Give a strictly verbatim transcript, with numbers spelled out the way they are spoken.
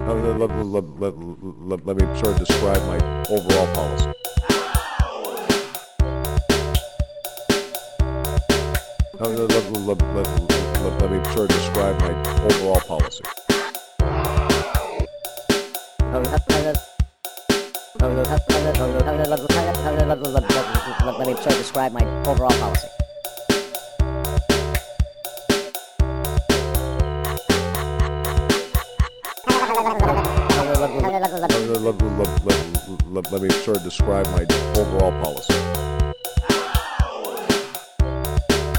Uh, let, let, let, let, let, let me sort of describe my overall policy. Uh, let, let, let, let, let, let me sort of describe my overall policy. Let me sort of describe my overall policy. Let, let, let, let, let me sort of describe my overall policy.